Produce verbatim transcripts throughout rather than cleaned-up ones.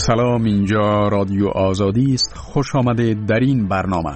سلام، اینجا رادیو آزادی است. خوش آمده در این برنامه.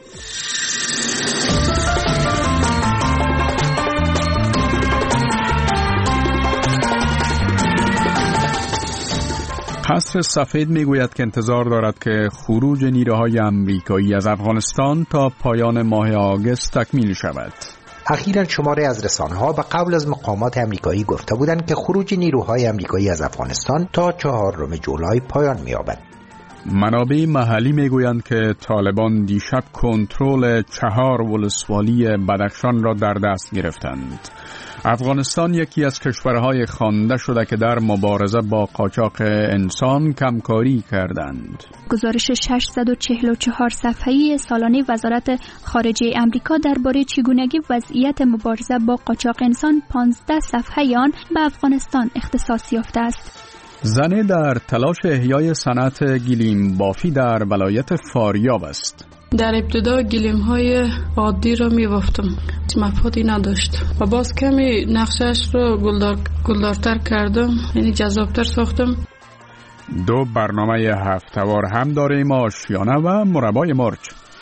قصر سفید میگوید که انتظار دارد که خروج نیروهای آمریکایی از افغانستان تا پایان ماه آگوست تکمیل شود. اخیراً شماری از رسانه‌ها به قول از مقامات آمریکایی گفته بودند که خروج نیروهای آمریکایی از افغانستان تا چهارم جولای پایان می‌یابد. منابع محلی میگویند که طالبان دیشب کنترل چهار ولسوالی بدخشان را در دست گرفتند. افغانستان یکی از کشورهای خوانده شده که در مبارزه با قاچاق انسان کمکاری کردند. گزارش ششصد و چهل و چهار صفحه‌ای سالانه وزارت خارجه آمریکا درباره چگونگی وضعیت مبارزه با قاچاق انسان پانزده صفحه آن به افغانستان اختصاص یافته است. زنه در تلاش احیای صنعت گلیم بافی در ولایت فاریاب است. در ابتدا گلیم های عادی را می بافتم، مفادی نداشت و باز کمی نقشش را گلدار گلدارتر کردم، یعنی جذابتر ساختم. دو برنامه هفته‌وار هم داریم، آشیانه و مربای مرچ.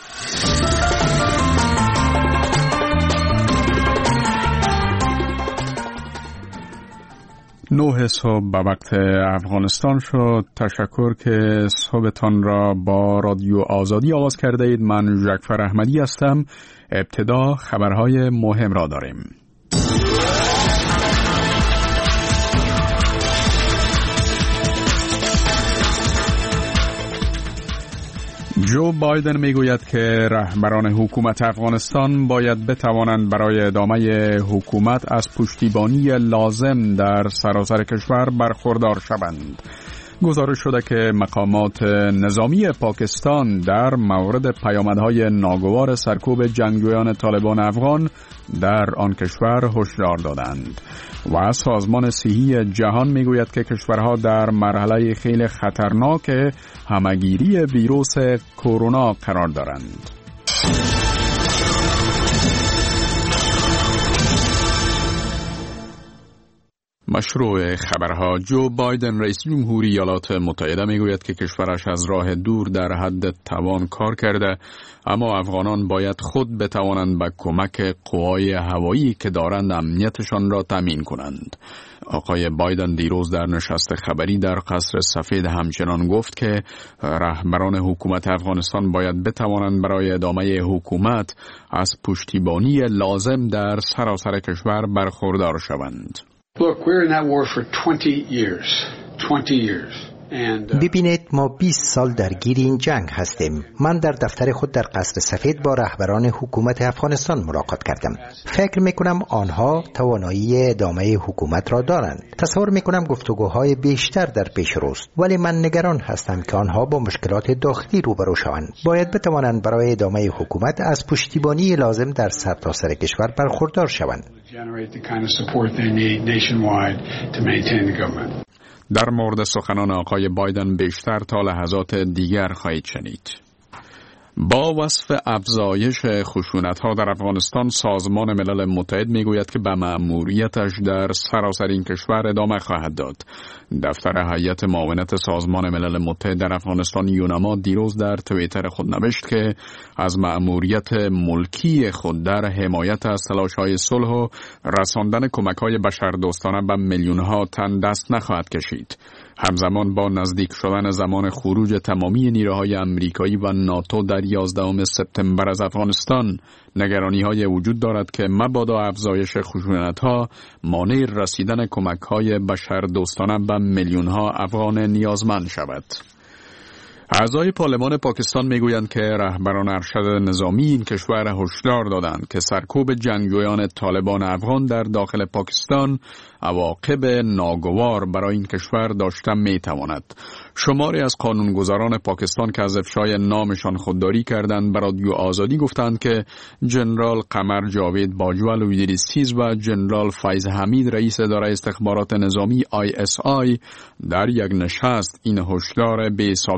نه صبح به وقت افغانستان شد. تشکر که صبحتان را با رادیو آزادی آغاز کرده اید. من جعفر احمدی هستم. ابتدا خبرهای مهم را داریم. جو بایدن میگوید که رهبران حکومت افغانستان باید بتوانند برای ادامه حکومت از پشتیبانی لازم در سراسر کشور برخوردار شوند. گزارش شده که مقامات نظامی پاکستان در مورد پیامدهای ناگوار سرکوب جنگجویان طالبان افغان در آن کشور هشدار دادند و سازمان صحی جهان میگوید که کشورها در مرحله خیلی خطرناک همهگیری ویروس کرونا قرار دارند. مشروع خبرها. جو بایدن رئیس جمهوری ایالات متحده میگوید که کشورش از راه دور در حد توان کار کرده، اما افغانان باید خود بتوانند به کمک قوای هوایی که دارند امنیتشان را تامین کنند. آقای بایدن دیروز در نشست خبری در قصر سفید همچنان گفت که رهبران حکومت افغانستان باید بتوانند برای ادامه حکومت از پشتیبانی لازم در سراسر کشور برخوردار شوند. Look, we're in that war for twenty years. twenty years. ببینید، ما بیست سال درگیر این جنگ هستیم. من در دفتر خود در قصر سفید با رهبران حکومت افغانستان ملاقات کردم. فکر میکنم آنها توانایی ادامه حکومت را دارند. تصور میکنم گفتگوهای بیشتر در پیش روست، ولی من نگران هستم که آنها با مشکلات داخلی روبرو شوند. باید بتوانند برای ادامه حکومت از پشتیبانی لازم در سرتاسر کشور برخوردار شوند. در مورد سخنان آقای بایدن بیشتر تا لحظات دیگر خواهید شنید. با وصف افزایش خشونت‌ها در افغانستان، سازمان ملل متحد میگوید که به مأموریتش در سراسر این کشور ادامه خواهد داد. دفتر هیئت معاونت سازمان ملل متحد در افغانستان یونما دیروز در توییتر خود نوشت که از مأموریت ملکی خود در حمایت از تلاش‌های صلح و رساندن کمک‌های بشردوستانه به میلیون‌ها تن دست نخواهد کشید. همزمان با نزدیک شدن زمان خروج تمامی نیروهای آمریکایی و ناتو در یازدهم سپتامبر از افغانستان، نگرانی‌های وجود دارد که مبادا افزایش خشونت‌ها مانع رسیدن کمک‌های بشردوستانه به میلیون‌ها افغان نیازمند شود. اعضای پارلمان پاکستان میگویند که رهبران ارشد نظامی این کشور هشدار دادند که سرکوب جنگجویان طالبان افغان در داخل پاکستان عواقب ناگوار برای این کشور داشته میتواند. شماری از قانونگذاران پاکستان که از افشای نامشان خودداری کردند به رادیو آزادی گفتند که جنرال قمر جاوید باجوه لویدریسیز و جنرال فیض حمید رئیس اداره استخبارات نظامی آی اس آی در یک نشست این هشدار بی سابقه را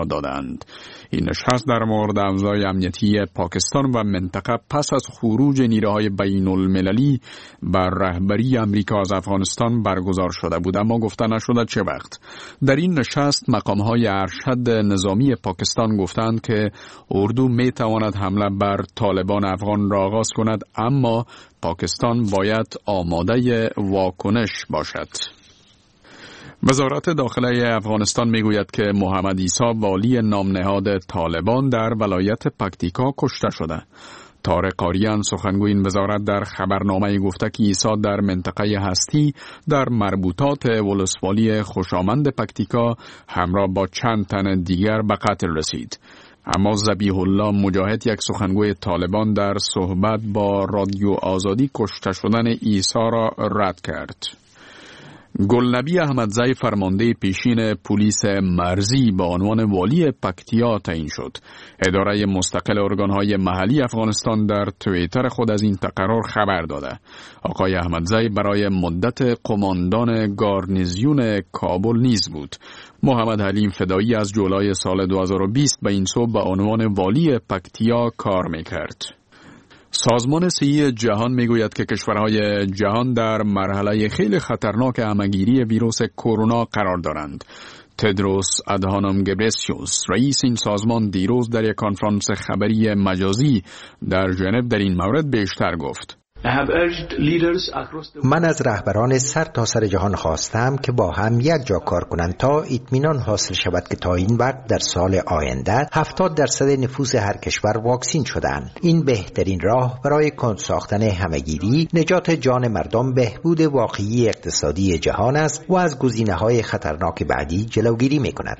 دادند. این نشست در مورد اوضاع امنیتی پاکستان و منطقه پس از خروج نیروهای بین المللی بر رهبری امریکا از افغانستان برگزار شده بود، اما گفته نشده چه وقت. در این نشست مقام‌های ارشد نظامی پاکستان گفتند که اردو می تواند حمله بر طالبان افغان را آغاز کند، اما پاکستان باید آماده واکنش باشد. وزارت داخله افغانستان میگوید که محمد عیسی والی نامنهاد طالبان در ولایت پکتیکا کشته شده. طارق قاریان سخنگوی این وزارت در خبرنامه گفته که عیسی در منطقه هستی در مربوطات ولسوالی خوشامند پکتیکا همراه با چند تن دیگر به قتل رسید. اما ذبیح الله مجاهد، یک سخنگوی طالبان، در صحبت با رادیو آزادی کشته شدن عیسی را رد کرد. گلنبی احمدزی فرمانده پیشین پلیس مرزی به عنوان والی پکتیا تعیین شد. اداره مستقل ارگانهای محلی افغانستان در توییتر خود از این تقرار خبر داده. آقای احمدزی برای مدت قماندان گارنیزیون کابل نیز بود. محمد حلیم فدایی از جولای سال دو هزار و بیست به این سو به عنوان والی پکتیا کار میکرد. سازمان صحی جهان میگوید که کشورهای جهان در مرحله خیلی خطرناک همه‌گیری ویروس کرونا قرار دارند. تدروس ادهانوم گبرسیوس، رئیس این سازمان، دیروز در یک کنفرانس خبری مجازی در ژنو در این مورد بیشتر گفت. من از رهبران سر تا سر جهان خواستم که با هم یک جا کار کنند تا اطمینان حاصل شود که تا این وقت در سال آینده هفتاد درصد نفوس هر کشور واکسین شدند. این بهترین راه برای کند ساختن همه‌گیری، نجات جان مردم، بهبود واقعی اقتصادی جهان است و از گزینه‌های خطرناک بعدی جلوگیری می‌کند.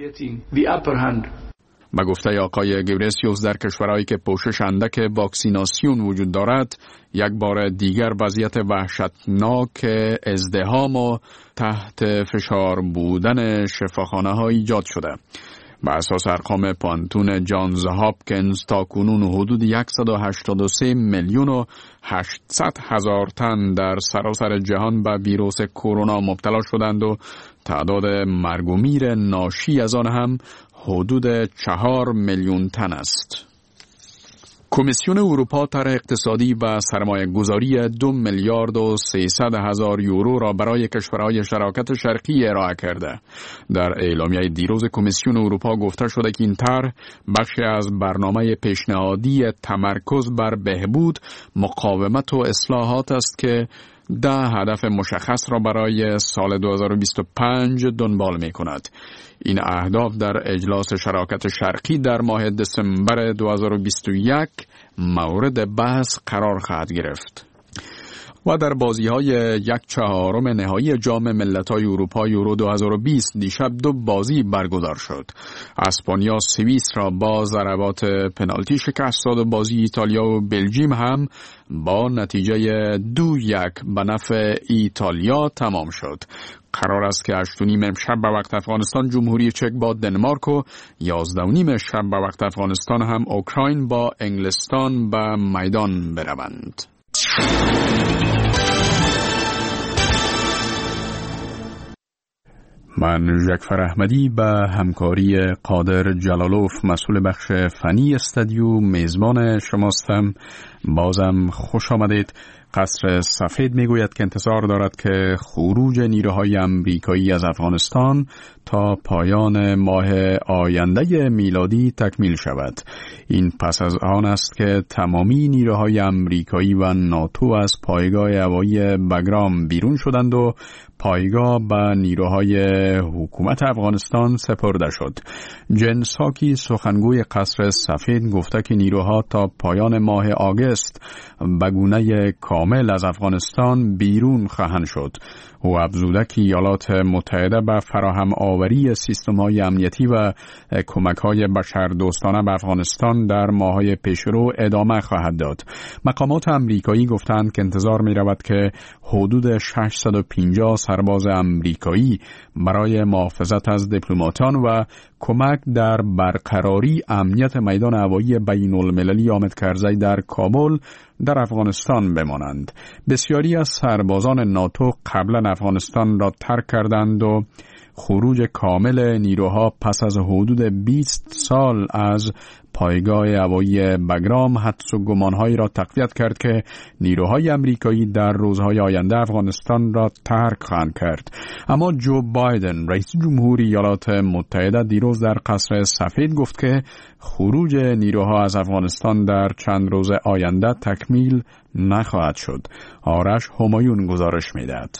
به گفته آقای گبرسیوس، در کشورهایی که پوشش اندک واکسیناسیون وجود دارد، یک بار دیگر وضعیت وحشتناک ازدحام و تحت فشار بودن شفاخانه ها ایجاد شده. به اساس ارقام پانتون جانز هاپکینز تا کنون حدود صد و هشتاد و سه میلیون و هشتصد هزار تن در سراسر جهان به ویروس کرونا مبتلا شدند و تعداد مرگ و میر ناشی از آن هم حدود چهار میلیون تن است. کمیسیون اروپا طرح اقتصادی و سرمایه گذاری دو میلیارد و سیصد هزار یورو را برای کشورهای شراکت شرقی ارائه کرده. در اعلامیه دیروز کمیسیون اروپا گفته شده که این طرح بخشی از برنامه پیشنهادی تمرکز بر بهبود، مقاومت و اصلاحات است که ده هدف مشخص را برای سال دو هزار و بیست و پنج دنبال می کند. این اهداف در اجلاس شراکت شرقی در ماه دسامبر دو هزار و بیست و یک مورد بحث قرار خواهد گرفت. و در بازی‌های یک چهارم نهایی جام ملت‌های اروپا یورو دو هزار و بیست دیشب دو بازی برگزار شد. اسپانیا سوئیس را با ضربات پنالتی شکست داد و بازی ایتالیا و بلژیم هم با نتیجه دو یک به نفع ایتالیا تمام شد. قرار است که هشت و نیم امشب به وقت افغانستان جمهوری چک با دنمارک و یازده و نیم شب به وقت افغانستان هم اوکراین با انگلستان به میدان بروند. من ژکفر احمدی به همکاری قادر جلالوف مسئول بخش فنی استودیو میزبان شماستم. بازم خوش آمدید. قصر سفید میگوید که انتظار دارد که خروج نیروهای امریکایی از افغانستان تا پایان ماه آینده میلادی تکمیل شود. این پس از آن است که تمامی نیروهای امریکایی و ناتو از پایگاه هوایی بگرام بیرون شدند و پایگاه به نیروهای حکومت افغانستان سپرده شد. جن ساکی سخنگوی قصر سفید گفته که نیروها تا پایان ماه آگوست به گونه کامل از افغانستان بیرون خواهند شد. او افزوده که ایالات متحده به فراهم آوری سیستم‌های امنیتی و کمک‌های بشردوستانه به افغانستان در ماه‌های پیشرو ادامه خواهد داد. مقامات امریکایی گفتند که انتظار می‌رود که حدود ششصد و پنجاه سرباز امریکایی برای محافظت از دیپلماتان و کمک در برقراری امنیت میدان هوایی بین‌المللی حامد کرزی در کابل در افغانستان بمانند. بسیاری از سربازان ناتو قبلا افغانستان را ترک کردند و خروج کامل نیروها پس از حدود بیست سال از پایگاه هوایی بگرام حدس و گمانهایی را تقویت کرد که نیروهای امریکایی در روزهای آینده افغانستان را ترک خواهند کرد. اما جو بایدن رئیس جمهوری ایالات متحده دیروز در قصر سفید گفت که خروج نیروها از افغانستان در چند روز آینده تکمیل نخواهد شد. آرش همایون گزارش می‌دهد.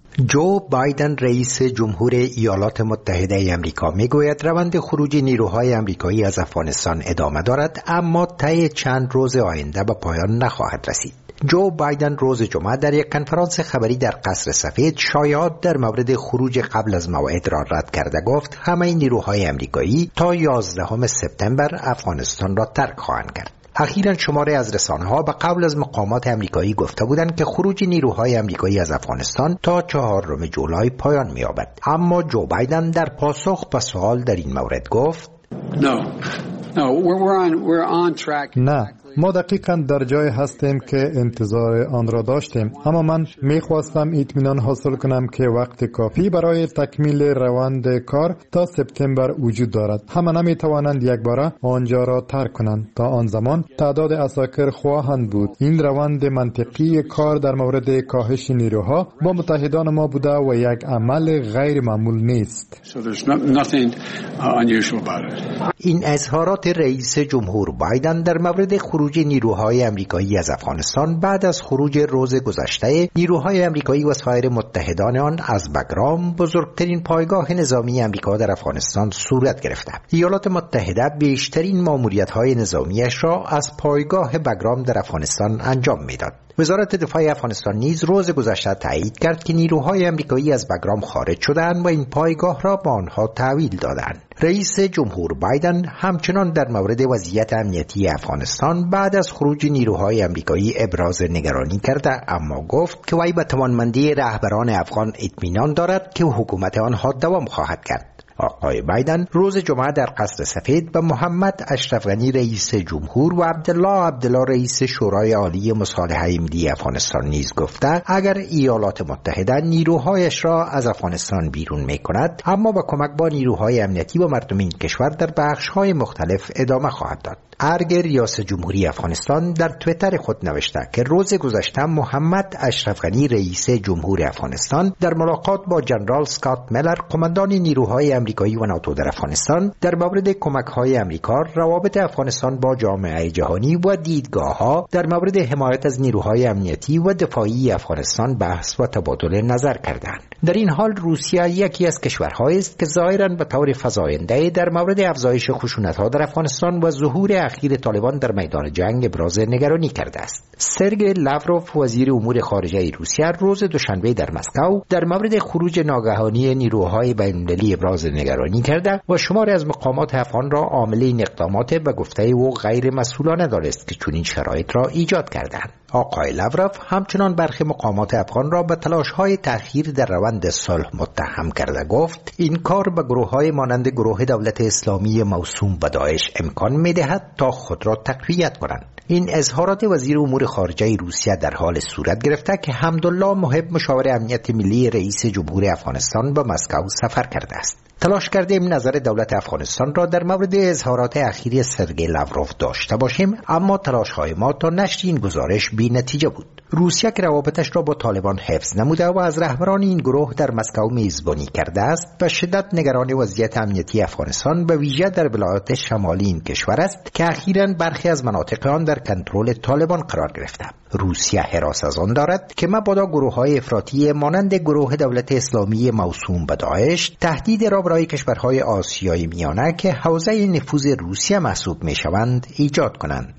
جو بایدن رئیس جمهور ایالات متحده آمریکا میگوید روند خروج نیروهای آمریکایی از افغانستان ادامه دارد، اما طی چند روز آینده به پایان نخواهد رسید. جو بایدن روز جمعه در یک کنفرانس خبری در قصر سفید شایعات در مورد خروج قبل از موعد را رد کرده گفت همه نیروهای آمریکایی تا یازدهم سپتامبر افغانستان را ترک خواهند کرد. اخیراً شماری از رسانه‌ها به قول از مقامات آمریکایی گفته بودند که خروج نیروهای آمریکایی از افغانستان تا چهارم جولای پایان می‌یابد. اما جو بایدن در پاسخ به سوال در این مورد گفت: No. No, we're on we're on track. نه، ما دقیقاً در جای هستیم که انتظار آن را داشتیم، اما من می‌خواستم اطمینان حاصل کنم که وقت کافی برای تکمیل روند کار تا سپتامبر وجود دارد. همه نمی‌توانند یک بار آنجا را ترک کنند. تا آن زمان تعداد اساکر خواهند بود. این روند منطقی کار در مورد کاهش نیروها با متحدان ما بوده و یک عمل غیر معمول نیست. So there's no, nothing uh, unusual about it. این اظهارات رئیس جمهور بایدن در مورد خروج نیروهای آمریکایی از افغانستان بعد از خروج روز گذشته نیروهای آمریکایی و سایر متحدان آن از بگرام، بزرگترین پایگاه نظامی آمریکا در افغانستان، صورت گرفته. ایالات متحده بیشترین ماموریت‌های نظامیش را از پایگاه بگرام در افغانستان انجام می‌داد. وزارت دفاع افغانستان نیز روز گذشته تایید کرد که نیروهای آمریکایی از بگرام خارج شدند و این پایگاه را به آنها تحویل دادند. رئیس جمهور بایدن همچنان در مورد وضعیت امنیتی افغانستان بعد از خروج نیروهای آمریکایی ابراز نگرانی کرده، اما گفت که وی به توانمندی رهبران افغان اطمینان دارد که حکومت آنها دوام خواهد کرد. آقای بایدن روز جمعه در قصر سفید به محمد اشرف غنی رئیس جمهور و عبدالله عبدالله رئیس شورای عالی مصالحه ملی افغانستان نیز گفته اگر ایالات متحده نیروهایش را از افغانستان بیرون می کند، اما با کمک با نیروهای امنیتی و مردم این کشور در بخش‌های مختلف ادامه خواهد داد. ارگ ریاست جمهوری افغانستان در توییتر خود نوشته که روز گذشته محمد اشرف غنی رئیس جمهور افغانستان در ملاقات با جنرال اسکات میلر قماندان نیروهای آمریکایی و ناتو در افغانستان در مورد کمک‌های آمریکا، روابط افغانستان با جامعه جهانی و دیدگاه‌ها در مورد حمایت از نیروهای امنیتی و دفاعی افغانستان بحث و تبادل نظر کردند. در این حال روسیه یکی از کشورهایی است که ظاهراً به طور فزاینده در مورد افزایش خشونت‌ها در افغانستان و ظهور اخیر طالبان در میدان جنگ ابراز نگرانی کرده است. سرگئی لاوروف وزیر امور خارجه روسیه روز دوشنبه در مسکو در مورد خروج ناگهانی نیروهای بین‌المللی ابراز نگرانی کرده و شماری از مقامات افغان را عامل این اقدامات به گفته او غیر مسئولانه دانست که چنین شرایط را ایجاد کردند. آقای لاوروف همچنان برخی مقامات افغان را به تلاش‌های تأخیر در روند صلح متهم کرده گفت این کار به گروه‌های مانند گروه دولت اسلامی موسوم به داعش امکان می‌دهد تا خود را تقویت کنند. این اظهارات وزیر امور خارجه روسیه در حال صورت گرفته که حمدالله محب مشاور امنیت ملی رئیس جمهور افغانستان به مسکو سفر کرده است. تلاش کردیم نظر دولت افغانستان را در مورد اظهارات اخیری سرگئی لاوروف داشته باشیم، اما تلاش‌های ما تا نشر این گزارش بی نتیجه بود. روسیه که روابطش را با طالبان حفظ نموده و از رهبران این گروه در مسکو میزبانی کرده است، به شدت نگران وضعیت امنیتی افغانستان به ویژه در ولایات شمالی این کشور است که اخیراً برخی از مناطق آن در کنترل طالبان قرار گرفته. روسیه حراس از آن دارد که مبادا گروه‌های افراطی مانند گروه دولت اسلامی موسوم به داعش تهدید را برای کشورهای آسیای میانه که حوزه نفوذ روسیه محسوب میشوند ایجاد کنند.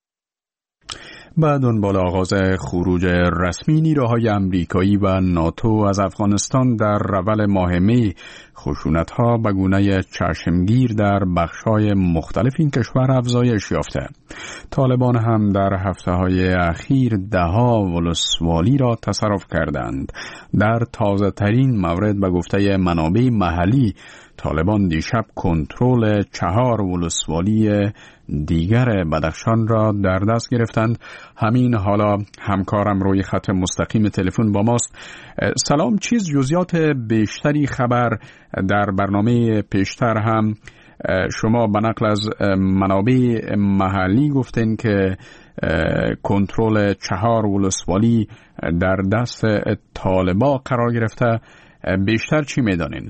بعد دنبال آغاز خروج رسمی نیروهای آمریکایی و ناتو از افغانستان در اول ماه می، خشونت‌ها به گونه چشمگیر در بخش‌های مختلف این کشور افزایش یافته. طالبان هم در هفته‌های اخیر ده‌ها ولسوالی را تصرف کردند. در تازه ترین مورد به گفته منابع محلی، طالبان دیشب کنترل چهار ولسوالی دیگر بدخشان را در دست گرفتند. همین حالا همکارم روی خط مستقیم تلفن با ماست. سلام، چیز جزئیات بیشتری خبر در برنامه پیشتر هم شما به نقل از منابع محلی گفتین که کنترل چهار ولسوالی در دست طالبا قرار گرفته. بیشتر چی میدانین؟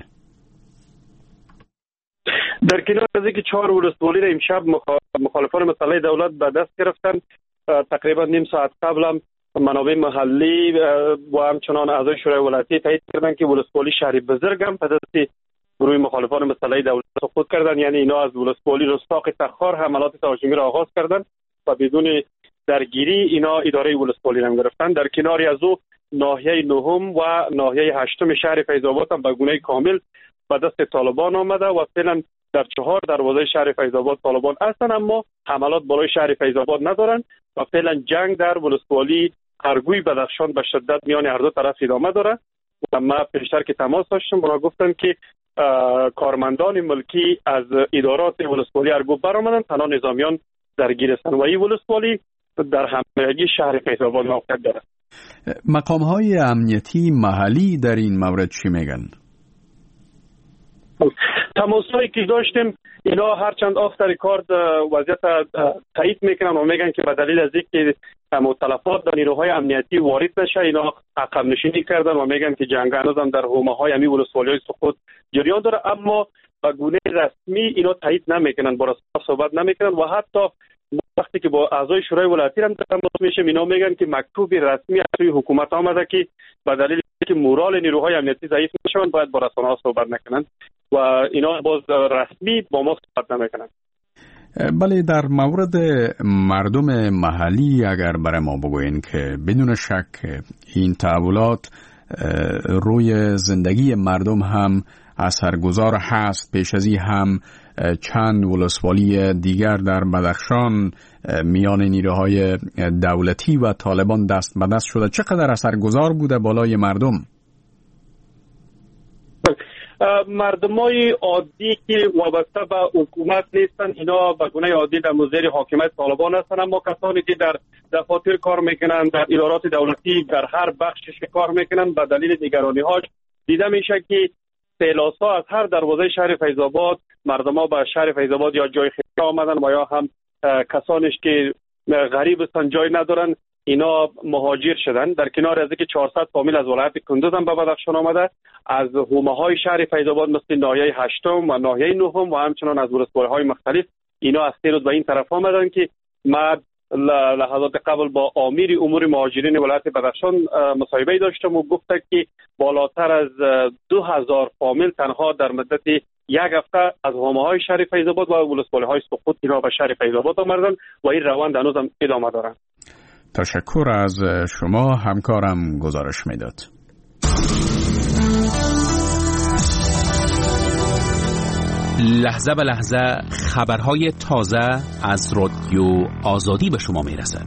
در کنار از اینکه چهار ولسوالی را امشب مخالفان مسئله دولت به دست گرفتن، تقریبا نیم ساعت قبل هم منابع محلی و همچنان اعضای شورای ولایتی تایید کردند که ولسوالی شهر بزرگ هم به دست گروه مخالفان مسئله دولت سقوط کردن. یعنی اینا از ولسوالی رستاق تخار حملات تهاجمی را آغاز کردن و بدون درگیری اینا اداره ولسوالی را گرفتن. در کناری از او ناحیه نهم و ناحیه هشتم شهر فیض آباد هم به گونه کامل به دست طالبان آمده و فعلا در چهار دروازه شهر فیض آباد طالبان هستند، اما حملات بالای شهر فیض آباد ندارند و فعلا جنگ در ولسوالی ارگوی بدخشان به شدت میان هر دو طرف ادامه داره. و ما پیشتر که تماس داشتم اونا گفتن که کارمندان ملکی از ادارات ولسوالی ارگو برآمدن، تنها نظامیان درگیر هستند و این ولسوالی در همراهی شهر فیض آباد موقعیت داره. مقام‌های امنیتی محلی در این مورد چی میگن؟ تماسایی که داشتیم اینا هرچند آفتر کار وضعیت تایید میکنن و میگن که به دلیل از اینکه متلفات در نیروهای امنیتی وارد نشه اینا عقب نشینی کردن و میگن که جنگ هنوز هم در حومه‌های امی ولسوالی‌های سقوط جریان داره، اما به گونه رسمی اینا تایید نمیکنن، با رسما صحبت نمیکنن و حتی وقتی که با اعضای شورای ولایتی هم تماس میشه اینا میگن که مکتوب رسمی از سوی حکومت آمده که به دلیل اینکه مورال نیروهای امنیتی ضعیف میشن باید با رسانه‌ها صحبت نکنن و اینا باز رسمی با ما صحبت نمیکنن. بله، در مورد مردم محلی اگر برای ما بگوین که بدون شک این تحولات روی زندگی مردم هم اثرگذار هست. پیش از این هم چند ولسوالی دیگر در بدخشان میان نیروهای دولتی و طالبان دست به دست شده. چقدر اثرگذار بوده بالای مردم؟ مردمای عادی که وابسته به حکومت نیستن اینا به گونه عادی در زیر حاکمیت طالبان هستن، اما کسانی که در دفاتر کار میکنن، در ادارات دولتی در هر بخشش کار میکنن، به دلیل نگرانی‌هاش دیده میشه که سیلاسا از هر دروازه شهر فیض آباد مردما به شهر فیض آباد یا جای خیلی آمدن و یا هم کسانش که غریب هستن جای ندارن اینا مهاجر شدن. در کنار از اینکه چهارصد فامیل از ولایت کندوز هم به بدخشان آمده، از حومه‌های شهر فیض آباد مثل ناحیه هشتم و ناحیه نهم و همچنان از ولسوالی‌های مختلف اینا از سه روز به این طرف آمدن که ما لحظات قبل با امیر امور مهاجرین ولایت بدخشان مصاحبه داشتم و گفت که بالاتر از دو هزار فامیل تنها در مدت یک هفته از حومه‌های شهر فیض آباد و ولسوالی‌های سقوط اینا به شهر فیض آباد آمدن و این روند هنوز هم ادامه داره. تشکر از شما، همکارم گزارش میداد. لحظه به لحظه خبرهای تازه از رادیو آزادی به شما میرسد.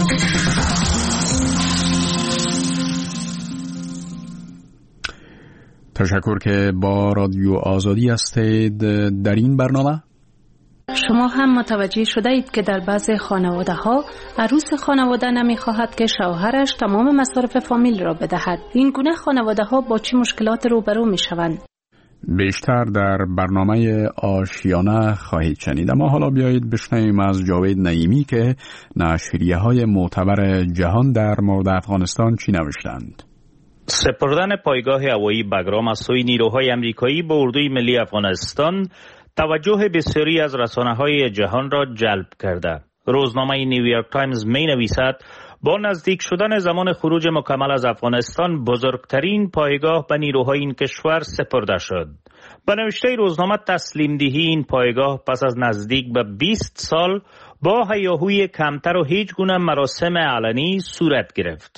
تشکر که با رادیو آزادی هستید. در این برنامه شما هم متوجه شده اید که در بعضی خانواده ها عروس خانواده نمی خواهد که شوهرش تمام مصارف فامیل را بدهد. این گونه خانواده ها با چه مشکلات روبرو می شوند؟ بیشتر در برنامه آشیانه خواهید شنید، اما حالا بیایید بشنویم از جاوید نعیمی که نشریه های معتبر جهان در مورد افغانستان چی نوشتند. سپردن پایگاه هوایی بگرام از سوی نیروهای امریکایی به اردوی ملی افغانستان توجه بسیاری از رسانه‌های جهان را جلب کرده. روزنامه نیویورک تایمز می نویسد با نزدیک شدن زمان خروج مکمل از افغانستان بزرگترین پایگاه به نیروهای این کشور سپرده شد. به نوشته روزنامه تسلیم دهی این پایگاه پس از نزدیک به بیست سال با هیاهوی کمتر و هیچ گونه مراسم علنی صورت گرفت.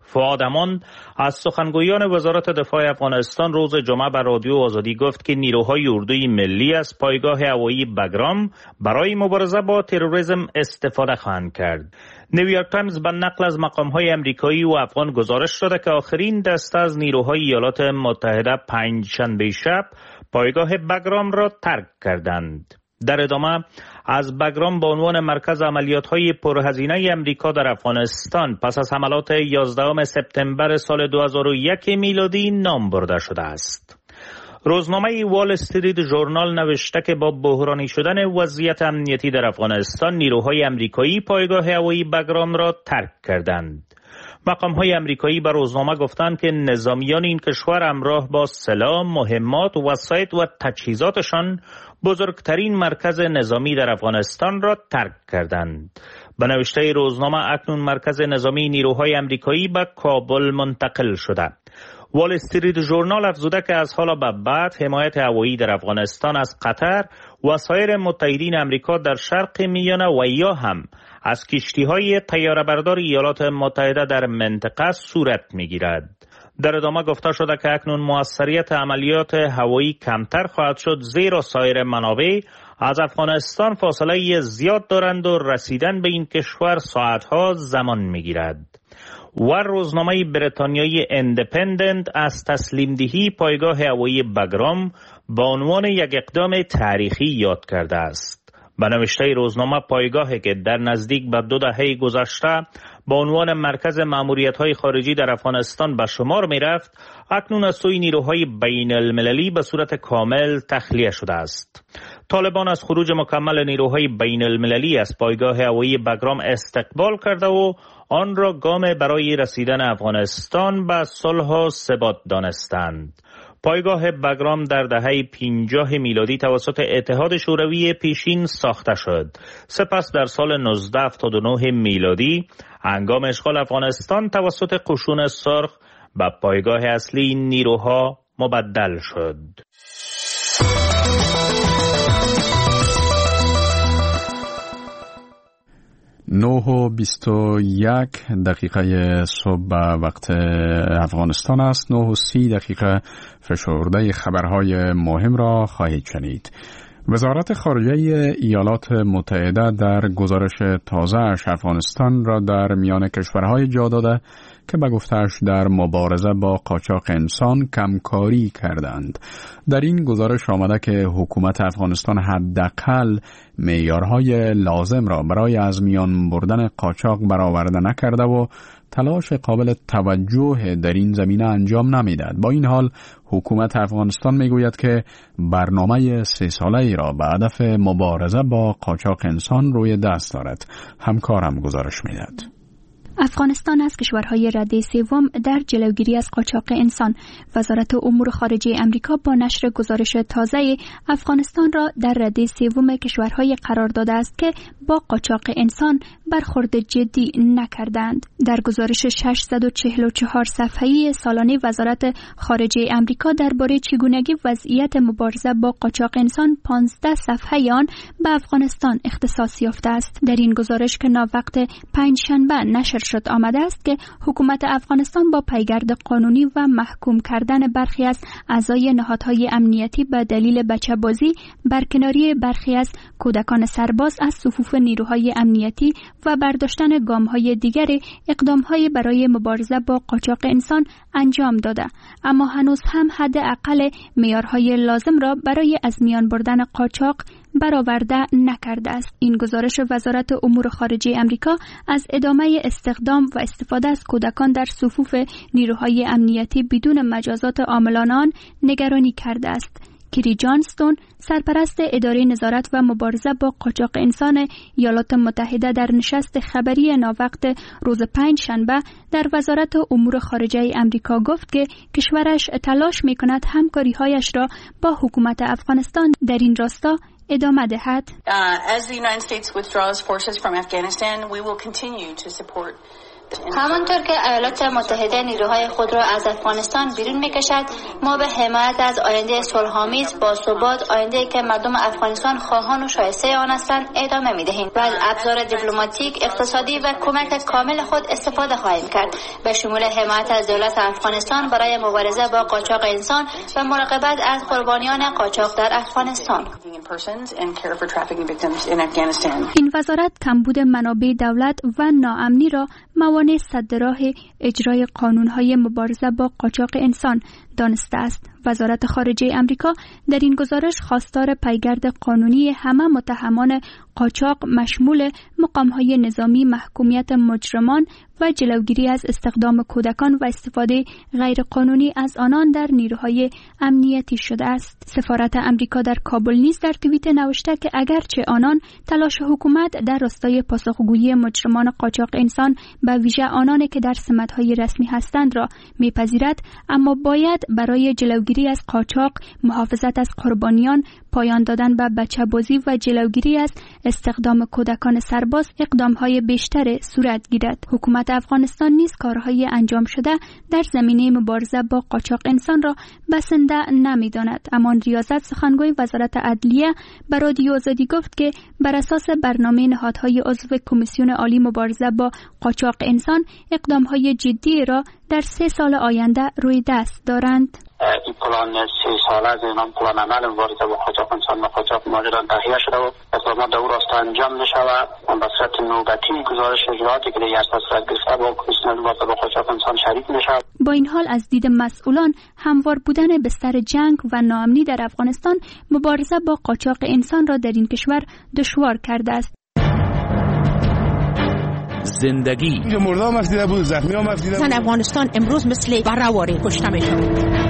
فؤاد امان از سخنگویان وزارت دفاع افغانستان روز جمعه بر رادیو آزادی گفت که نیروهای اردوی ملی از پایگاه هوایی بگرام برای مبارزه با تروریسم استفاده خواهند کرد. نیویورک تایمز به نقل از مقام‌های امریکایی و افغان گزارش داده که آخرین دسته از نیروهای ایالات متحده پنجشنبه شب پایگاه بگرام را ترک کردند. در ادامه از بگرام به عنوان مرکز عملیات‌های پرهزینه امریکا در افغانستان پس از حملات یازدهم سپتامبر سال دو هزار و یک میلادی نام برده شده است. روزنامه وال استریت ژورنال نوشته که با بحرانی شدن وضعیت امنیتی در افغانستان نیروهای امریکایی پایگاه هوایی بگرام را ترک کردند. مقام‌های امریکایی به روزنامه گفتند که نظامیان این کشور همراه با سلاح، مهمات، وسایط و تجهیزاتشان بزرگترین مرکز نظامی در افغانستان را ترک کردند. به نوشته روزنامه اکنون مرکز نظامی نیروهای امریکایی به کابل منتقل شده. وال استریت ژورنال افزوده که از حالا به بعد حمایت هوایی در افغانستان از قطر و سایر متحدین امریکا در شرق میانه و یا هم از کشتی‌های طیاره‌بردار ایالات متحده در منطقه صورت می‌گیرد. در ادامه گفته شده که اکنون موثریت عملیات هوایی کمتر خواهد شد زیرا سایر منابع از افغانستان فاصله زیاد دارند و رسیدن به این کشور ساعتها زمان می‌گیرد. و روزنامه بریتانیایی اندپندنت از تسلیم دهی پایگاه هوایی بگرام به عنوان یک اقدام تاریخی یاد کرده است. به نوشته روزنامه پایگاهی که در نزدیک به دو دهه گذشته به عنوان مرکز ماموریت‌های خارجی در افغانستان به شمار می‌رفت، اکنون از سوی نیروهای بین المللی به صورت کامل تخلیه شده است. طالبان از خروج مکمل نیروهای بین المللی از پایگاه هوایی بگرام استقبال کرده و آن را گام برای رسیدن افغانستان به صلح و ثبات دانستند. پایگاه بگرام در دهه پنجاه میلادی توسط اتحاد شوروی پیشین ساخته شد. سپس در سال نوزده هفتاد و نه میلادی هنگام اشغال افغانستان توسط قشون سرخ به پایگاه اصلی این نیروها مبدل شد. نه و بیست و یک دقیقه صبح وقت افغانستان است. نه و سی دقیقه فشرده خبرهای مهم را خواهید شنید. وزارت خارجه ایالات متحده در گزارش تازه‌اش افغانستان را در میان کشورهای جا داده که به گفته‌اش در مبارزه با قاچاق انسان کمکاری کردند. در این گزارش آمده که حکومت افغانستان حداقل معیارهای لازم را برای از میان بردن قاچاق برآورده نکرده و تلاش قابل توجه در این زمینه انجام نمیدهد. با این حال حکومت افغانستان میگوید که برنامه سه ساله‌ای را به هدف مبارزه با قاچاق انسان روی دست دارد. همکارم گزارش میدهد. افغانستان از کشورهای رده سوم در جلوگیری از قاچاق انسان. وزارت امور خارجه امریکا با نشر گزارش تازه افغانستان را در رده سوم کشورهای قرار داده است که با قاچاق انسان برخورد جدی نکردند. در گزارش ششصد و چهل و چهار صفحه‌ای سالانه وزارت خارجه امریکا درباره چگونگی وضعیت مبارزه با قاچاق انسان، پانزده صفحه آن به افغانستان اختصاص یافته است. در این گزارش که ناوقت پنجشنبه نشر شد آمده است که حکومت افغانستان با پیگرد قانونی و محکوم کردن برخی از اعضای نهادهای امنیتی به دلیل بچه بازی، برکناری برخی از کودکان سرباز از صفوف نیروهای امنیتی و برداشتن گام‌های دیگر اقدام‌های برای مبارزه با قاچاق انسان انجام داده، اما هنوز هم حداقل معیارهای لازم را برای از میان بردن قاچاق برآورده نکرده است. این گزارش وزارت امور خارجه امریکا از ادامه استخدام و استفاده از کودکان در صفوف نیروهای امنیتی بدون مجازات عاملان آن نگرانی کرده است. کری جانستون، سرپرست اداره نظارت و مبارزه با قاچاق انسان ایالات متحده، در نشست خبری ناوقت روز پنج شنبه در وزارت امور خارجه امریکا گفت که کشورش تلاش می‌کند همکاری‌هایش را با حکومت افغانستان در این راستا ادامه دهد. As the United States withdraws forces from Afghanistan, we will continue to support. همانطور که ایالات متحده نیروهای خود را از افغانستان بیرون می‌کشد، ما به حمایت از آینده صلح‌آمیز با ثبات، آینده‌ای که مردم افغانستان خواهان و شایسته آن هستند، ادامه می‌دهیم و از ابزار دیپلماتیک، اقتصادی و کمک کامل خود استفاده خواهیم کرد، به شمول حمایت از دولت افغانستان برای مبارزه با قاچاق انسان و مراقبت از قربانیان قاچاق در افغانستان. این وزارت کمبود منابع دولت و ناامنی را موانع سد راه اجرای قانون‌های مبارزه با قاچاق انسان دانسته است. وزارت خارجه امریکا در این گزارش خواستار پیگرد قانونی همه متهمان قاچاق مشمول مقام‌های نظامی، محکومیت مجرمان و جلوگیری از استخدام کودکان و استفاده غیرقانونی از آنان در نیروهای امنیتی شده است. سفارت امریکا در کابل نیز در توییت نوشته که اگرچه آنان تلاش حکومت در راستای پاسخگویی مجرمان قاچاق انسان به ویژه آنانی که در سمت‌های رسمی هستند را می‌پذیرد، اما باید برای جلوگیری از قاچاق، محافظت از قربانیان، پایان دادن به بچه‌بازی و جلوگیری از استخدام کودکان سرباز اقدام‌های بیشتر صورت گیرد. حکومت افغانستان نیز کارهای انجام شده در زمینه مبارزه با قاچاق انسان را بسنده نمی‌داند. اما ریاست سخنگوی وزارت عدلیه به رادیو آزادی گفت که بر اساس برنامه نهادهای عضو کمیسیون عالی مبارزه با قاچاق انسان اقدام‌های جدی را در سه سال آینده روی دست دارند. این پلان سه ساله از اینام پلان عمل مبارزه با قاچاق انسان و قاچاق مهاجران تهیه شده و اقدامات در او راستا انجام می‌شود و به صورت نوبتی گزارش اجرااتی که در اساس صورت گرفته با کمیسیون مبارزه با قاچاق انسان شریک می‌شود. با این حال از دید مسئولان هموار بودن بستر جنگ و ناامنی در افغانستان مبارزه با قاچاق انسان را در این کشور دشوار کرده است. زندگی مردم مفیده بود، زخمی ها مفیده بود. افغانستان امروز مثل برآوری کشته میشود.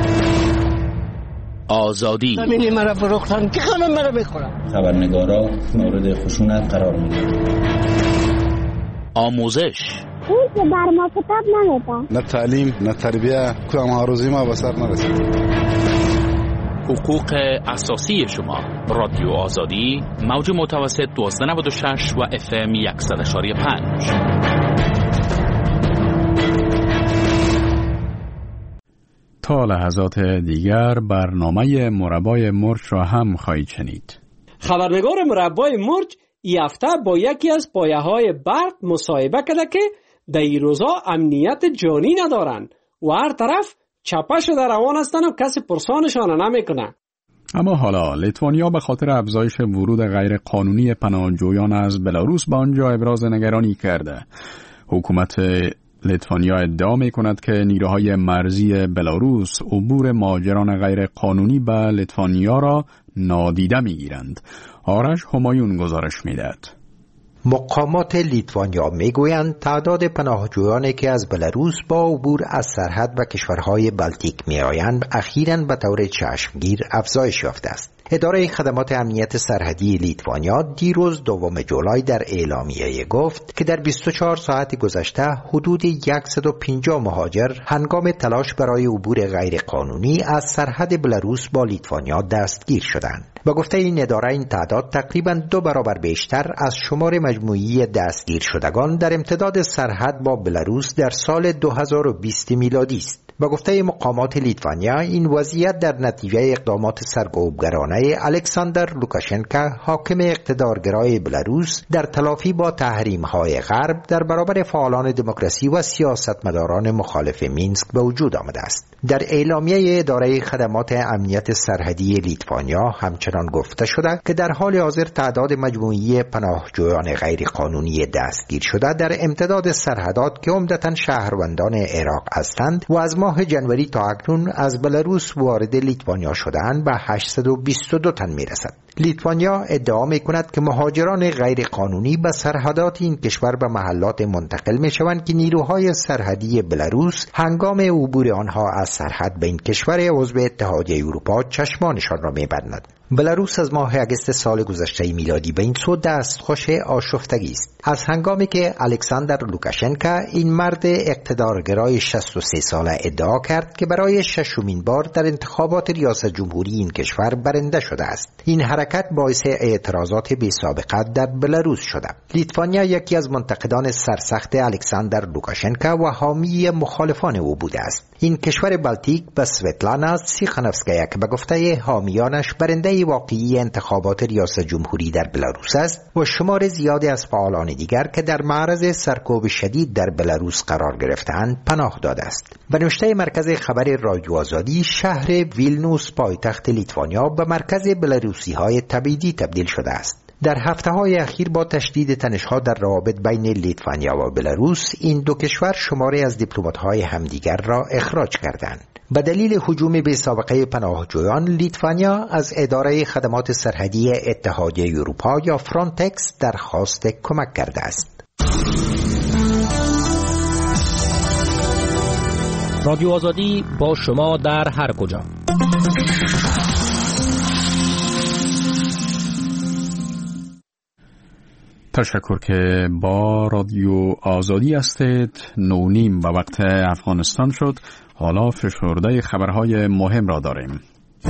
آزادی زمینی مرا فروختن که خانم مرا بخورم. خبرنگارا مورد خشونت قرار میگیرند. آموزش اون که بر ما کتاب نمیده. نه تعلیم نه تربیه، کدام آرزوی ما به سر نرسید. حقوق اساسی شما. رادیو آزادی، موج متوسط دوازده نود و شش و اف ام صد و پنج. تا لحظات دیگر برنامه مربای مرج را هم خواهید شنید. خبرنگار مربای مرج این هفته با یکی از پایه‌های برق مصاحبه کرده که در این روزا امنیت جانی ندارن و هر طرف چپه شده روان هستن و کسی پرسانشان نمیکنه. اما حالا لیتوانیا به خاطر افزایش ورود غیر قانونی پناهجویان از بلاروس به آنجا ابراز نگرانی کرده. حکومت لیتوانیا ادعا می کند که نیروهای مرزی بلاروس عبور مهاجران غیر قانونی به لیتوانیا را نادیده می گیرند. آرش همایون گزارش می دهد. مقامات لیتوانیا میگویند تعداد پناهجویانی که از بلاروس با عبور از سرحد و کشورهای بالتیک میآیند اخیراً به طور چشمگیر افزایش یافته است. اداره خدمات امنیت سرحدی لیتوانیا دیروز دوم جولای در اعلامیه گفت که در بیست و چهار ساعت گذشته حدود صد و پنجاه مهاجر هنگام تلاش برای عبور غیرقانونی از سرحد بلاروس با لیتوانیا دستگیر شدند. با گفته این اداره این تعداد تقریباً دو برابر بیشتر از شمار مجموعی دستگیر شدگان در امتداد سرحد با بلاروس در سال دو هزار و بیست میلادی است. با گفته مقامات لیتوانیا این وضعیت در نتیجه اقدامات سرکوبگرانه الکساندر لوکاشنکا حاکم اقتدارگرای بلاروس در تلافی با تحریم‌های غرب در برابر فعالان دموکراسی و سیاستمداران مخالف مینسک به وجود آمده است. در اعلامیه اداره خدمات امنیت سرحدی لیتوانیا همچنان گفته شده که در حال حاضر تعداد مجموعی پناهجویان غیرقانونی دستگیر شده در امتداد سرحدات که عمدتاً شهروندان عراق هستند و از ماه جنوری تا اکنون از بلاروس وارد لیتوانیا شده‌اند به هشتصد و بیست و دو تن میرسد. لیتوانیا ادعا میکند که مهاجران غیر قانونی به سرحدات این کشور به محلات منتقل میشوند که نیروهای سرحدی بلاروس هنگام عبور آنها از سرحد به این کشور عضو اتحادیه اروپا چشمانشان را میبندند. بلاروس از ماه اگست سال گذشته میلادی به این سو دستخوش آشفتگی است. از هنگامی که الکساندر لوکاشنکا این مرد اقتدارگرای شصت و سه ساله ادعا کرد که برای ششمین بار در انتخابات ریاست جمهوری این کشور برنده شده است. این حرکت باعث اعتراضات بی سابقه در بلاروس شده. لیتوانیا یکی از منتقدان سرسخت الکساندر لوکاشنکا و حامی مخالفان او بوده است. این کشور بالتیک به سویتلانا تیخانوفسکایا که به گفته حامیانش برنده واقعی انتخابات ریاست جمهوری در بلاروس است و شمار زیادی از فعالان دیگر که در معرض سرکوب شدید در بلاروس قرار گرفتند پناه داده است. به نوشته مرکز خبر رادیو آزادی، شهر ویلنوس پایتخت لیتوانیا به مرکز بلاروسی های تبعیدی تبدیل شده است. در هفته های اخیر با تشدید تنش‌ها در روابط بین لیتوانیا و بلاروس، این دو کشور شماری از دیپلمات‌های همدیگر را اخراج کردند. به دلیل هجوم بی سابقه پناهجویان، لیتوانیا از اداره خدمات سرحدی اتحادیه اروپا یا فرانتکس درخواست کمک کرده است. رادیو آزادی با شما در هر کجا. تشکر که با رادیو آزادی هستید. نونیم به وقت افغانستان شد. حالا فشرده خبرهای مهم را داریم.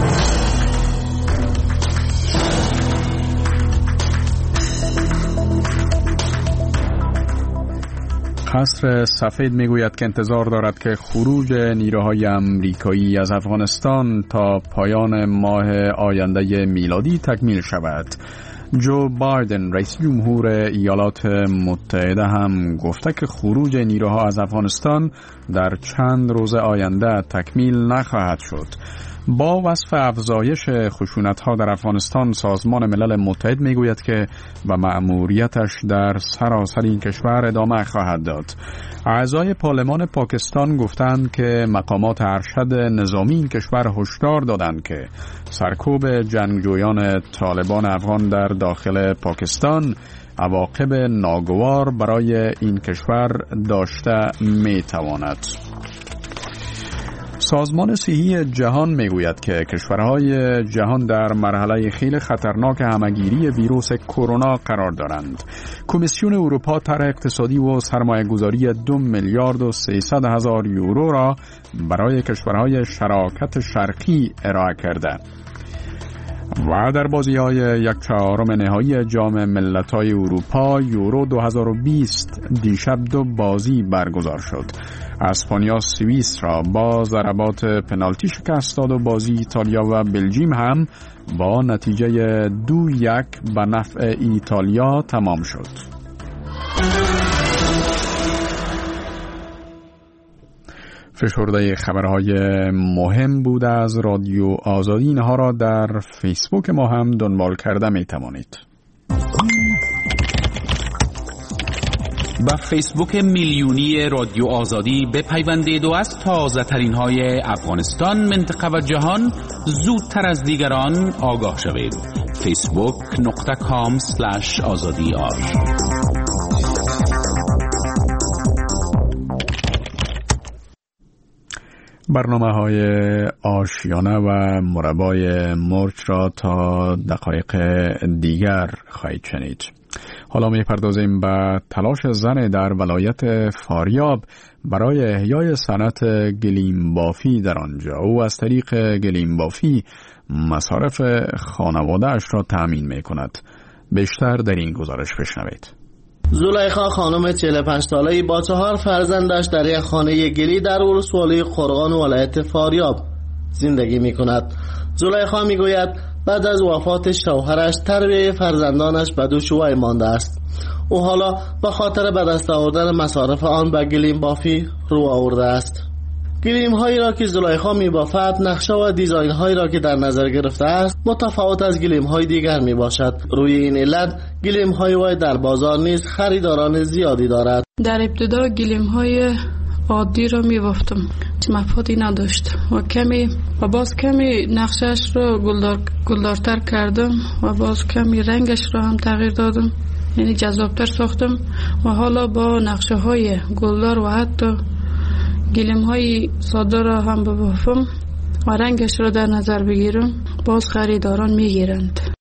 قصر سفید میگوید که انتظار دارد که خروج نیروهای امریکایی از افغانستان تا پایان ماه آینده میلادی تکمیل شود. جو بایدن رئیس جمهور ایالات متحده هم گفته که خروج نیروها از افغانستان در چند روز آینده تکمیل نخواهد شد. با وصف افزایش خشونت‌ها در افغانستان، سازمان ملل متحد میگوید که به مأموریتش در سراسر این کشور ادامه خواهد داد. اعضای پارلمان پاکستان گفتند که مقامات ارشد نظامی این کشور هشدار دادند که سرکوب جنگجویان طالبان افغان در داخل پاکستان عواقب ناگوار برای این کشور داشته میتواند. سازمان صحی جهان میگوید که کشورهای جهان در مرحله خیلی خطرناک همگیری ویروس کرونا قرار دارند. کمیسیون اروپا طرح اقتصادی و سرمایه‌گذاری دو میلیارد و سیصد هزار یورو را برای کشورهای شراکت شرقی ارائه کرده. و در بازی‌های یک چهارم نهایی جام ملت‌های اروپا یورو دو هزار و بیست دیشب دو بازی برگزار شد. اسپانیا سوئیس را با ضربات پنالتی شکست داد و بازی ایتالیا و بلژیم هم با نتیجه دو یک به نفع ایتالیا تمام شد. فشرده خبرهای مهم بود از رادیو آزادی. اینها را در فیسبوک ما هم دنبال کرده می توانید. با فیسبوک میلیونی رادیو آزادی بپیوندید و از تازه ترین های افغانستان، منطقه و جهان زودتر از دیگران آگاه شوید. فیسبوک نقطه کام سلش آزادی آر. برنامه های آشیانه و مربای مرچ را تا دقایق دیگر خواهید شنید. حالا می پردازیم به تلاش زن در ولایت فاریاب برای احیای صنعت گلیم بافی در آنجا. او از طریق گلیم بافی مصارف خانواده اش را تأمین می کند. بیشتر در این گزارش بشنوید. زلیخا خانم چهل و پنج ساله‌ای با چهار فرزندش در یک خانه گلی در ولسوالی قرغان ولایت فاریاب زندگی می کند. زلیخا می گوید بعد از وفات شوهرش تربیت فرزندانش به دشواری مانده است. او حالا به خاطر به دست آوردن مصارف آن به گلیم بافی رو آورده است. گلیم هایی را که زلیخا می بافد، نقشه و دیزاین هایی را که در نظر گرفته است متفاوت از گلیم های دیگر می باشد. روی این علت گلیم های وی در بازار نیز خریداران زیادی دارد. در ابتدا گلیم های عادی را می بافتم، مفادی نداشت و کمی و باز کمی نقشش را گلدار گلدارتر کردم و باز کمی رنگش را هم تغییر دادم، یعنی جذابتر ساختم و حالا با نقشه های گلدار و حتی گلیم های ساده را هم ببافم و رنگش را در نظر بگیرم، باز خریداران میگیرند.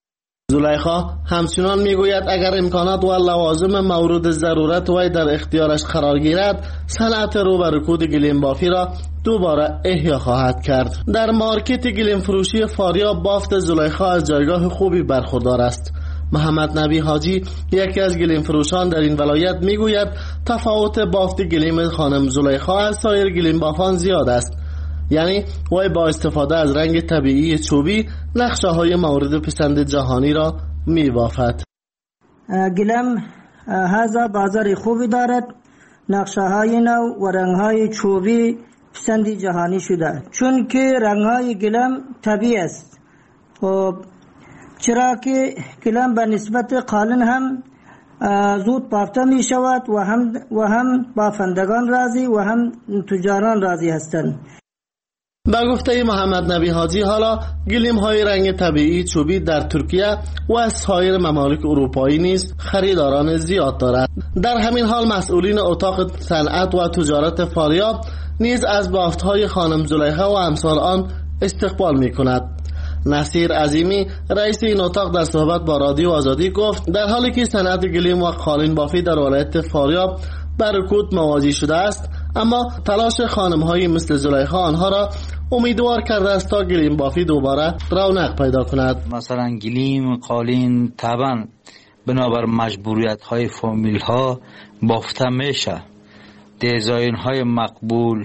زلیخا همچنان میگوید اگر امکانات و لوازم مورد ضرورت وی در اختیارش قرار گیرد صنعت رو به رکود گلیم بافی را دوباره احیا خواهد کرد. در مارکت گلیم فروشی فاریاب بافت زلیخا از جایگاه خوبی برخوردار است. محمد نبی حاجی یکی از گلیم فروشان در این ولایت میگوید تفاوت بافت گلیم خانم زلیخا از سایر گلیم بافان زیاد است. یعنی وی با استفاده از رنگ طبیعی چوبی نقشه های مورد پسند جهانی را می بافد. گلیم هذا بازار خوبی دارد، نقشه های نو و رنگ های چوبی پسند جهانی شده، چون که رنگ های گلیم طبیعی است. و چرا که گلیم به نسبت قالین هم زود بافته می شود و هم و هم بافندگان راضی و هم تجاران راضی هستند. با گفته محمد نبی حاجی حالا گلیم های رنگ طبیعی چوبی در ترکیه و از سایر ممالک اروپایی نیز خریداران زیاد دارد. در همین حال مسئولین اتاق صنعت و تجارت فاریاب نیز از بافت های خانم زلیخا و امثال آن استقبال می کند. نصیر عظیمی رئیس این اتاق در صحبت با رادیو آزادی گفت در حالی که صنعت گلیم و قالین بافی در ولایت فاریاب بر رکود مواجه شده است، اما تلاش خانم های مثل زلیخا آنها را امیدوار کرده است تا گلیم بافی دوباره رونق پیدا کند. مثلا گلیم قالین طبعا بنابر مجبوریت های فامیل ها بافته میشه، دیزاین های مقبول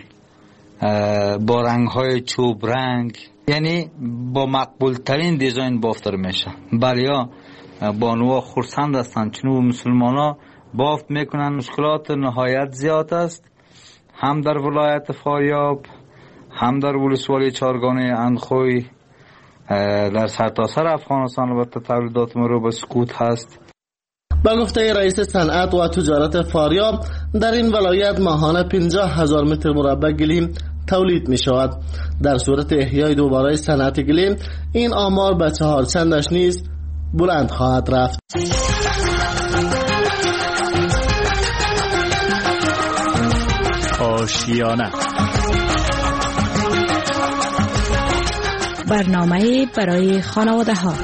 با رنگ های چوب رنگ، یعنی با مقبول ترین دیزاین بافته میشه. بلیا بانوها خرسند هستند چون مسلمان ها بافت میکنن. مشکلات نهایت زیاد است، هم در ولایت فاریاب هم در ولسوالی چارگانه اندخوی، در سرتاسر افغانستان البته تولیدات ما رو به سکوت هست. با گفته رئیس صنعت و تجارت فاریاب در این ولایت ماهانه پنجاه هزار متر مربع گلیم تولید می شود. در صورت احیای دوباره صنعت گلیم این آمار به چهار چندش نیز بلند خواهد رفت. آشیانه برنامه برای خانواده ها.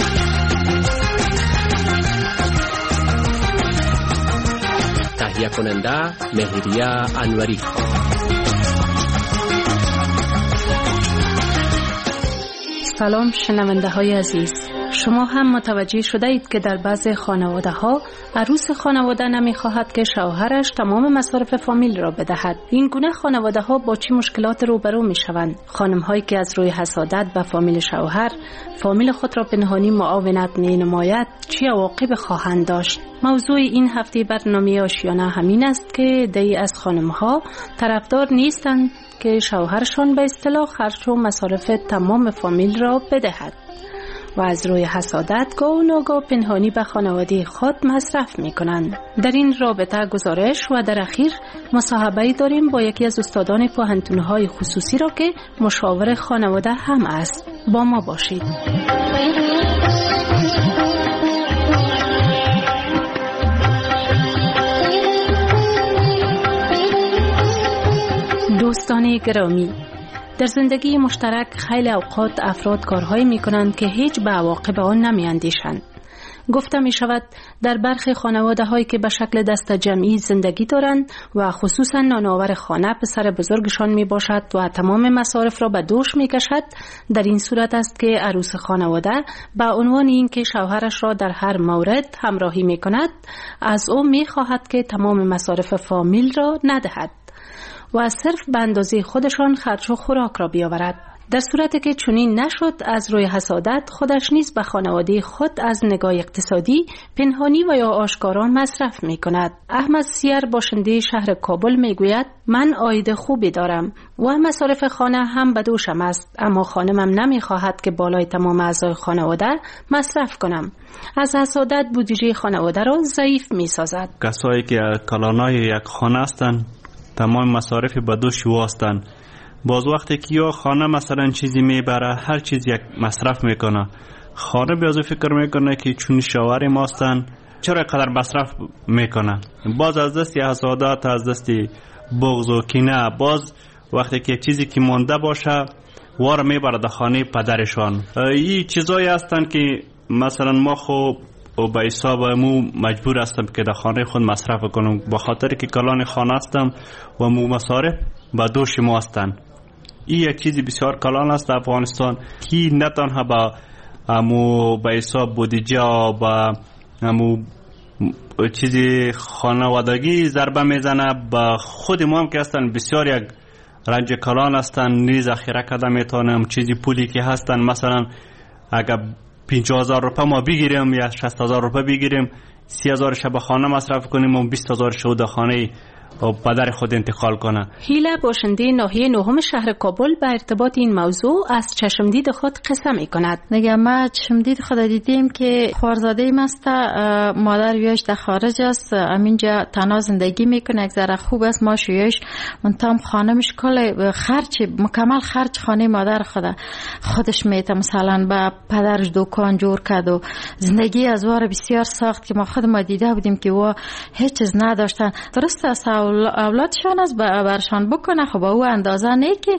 تهیه کننده مهریه انوری. سلام شنونده های عزیز، شما هم متوجه شده اید که در بعضی خانواده ها عروس خانواده نمی خواهد که شوهرش تمام مصارف فامیل را بدهد. این گونه خانواده ها با چه مشکلات روبرو می شوند؟ خانم هایی که از روی حسادت به فامیل شوهر فامیل خود را پنهانی معاونت می نماید چه عواقب خواهند داشت؟ موضوع این هفته برنامه آشیانه همین است که دی از خانم ها طرفدار نیستند که شوهرشان به اصطلاح خرج و مصارف تمام فامیل را بدهد و از روی حسادت گاه و ناگاه پنهانی به خانواده خود مصرف می کنند. در این رابطه گزارش و در اخیر مصاحبه‌ای داریم با یکی از استادان پوهنتون‌های خصوصی را که مشاور خانواده هم است. با ما باشید. دوستان گرامی، در زندگی مشترک خیلی اوقات افراد کارهایی می کنند که هیچ به عواقب آن نمی اندیشند. گفته می شود در برخی خانواده هایی که به شکل دست جمعی زندگی دارند و خصوصا نانآور خانه پسر بزرگشان می باشد و تمام مصارف را به دوش می کشد، در این صورت است که عروس خانواده به عنوان این که شوهرش را در هر مورد همراهی می کند از او می خواهد که تمام مصارف فامیل را ندهد و از صرف به اندازه خودشان خرج و خوراک را بیاورد. در صورتی که چنین نشد از روی حسادت خودش نیز به خانواده خود از نگاه اقتصادی پنهانی و یا آشکارا مصرف می کند. احمد سیر باشنده شهر کابل می گوید من عاید خوبی دارم و مصارف خانه هم به دوشم است، اما خانمم نمی خواهد که بالای تمام اعضای خانواده مصرف کنم. از حسادت بودجه خانواده را ضعیف می سازد. کسایی که کلانای یک خانه هستند تمام مصارف به دوش واسطن. باز وقتی که یا خانه مثلا چیزی میبره هر چیز یک مصرف میکنه، خانه بیازو فکر میکنه که چون شوهر ماستن چرا قدر مصرف میکنه. باز از دستی حسادت، از دستی بغض و کینه، باز وقتی که چیزی که مونده باشه وار میبره در خانه پدرشان. این چیزایی هستن که مثلا ما خب و به حساب مو مجبور هستم که در خانه خود مصرف کنم، با خاطر که کلان خانه هستم و مو مصارف به دوش ما هستن. این یک چیزی بسیار کلان است در افغانستان که نه تنها با امو به حساب بودجه و با امو چیزی خانوادگی ضربه میزنه، با خود ما هم که هستن بسیار یک رنج کلان هستن. نیز ذخیره کرده میتونم چیزی پولی که هستن مثلا اگر پنجاه هزار روپه ما بگیریم یا شصت هزار روپه بگیریم، سی هزار شب خانه مصرف کنیم و بیست هزار شده خانه و پدر خود انتقال کنه. هیله باشنده ناحیه نهم شهر کابل به ارتباط این موضوع از چشمدید خود قصه می کند. نگه ما چشمدید خود دیدیم که خوارزاده ایم است، مادر ویش در خارج است، همینجا تنها زندگی میکنه، یک ذره خوب است، ما شویش منتام خانمش کل خرچ مکمل خرچ خانه مادر خود خودش میته، مثلا با پدرش دکان جور کرد و زندگی از وار بسیار سخت که ما خود ما دیده بودیم که و هیچ چیز نداشتن. درست است اولادشان است برشان بکنه، خب او اندازه نه که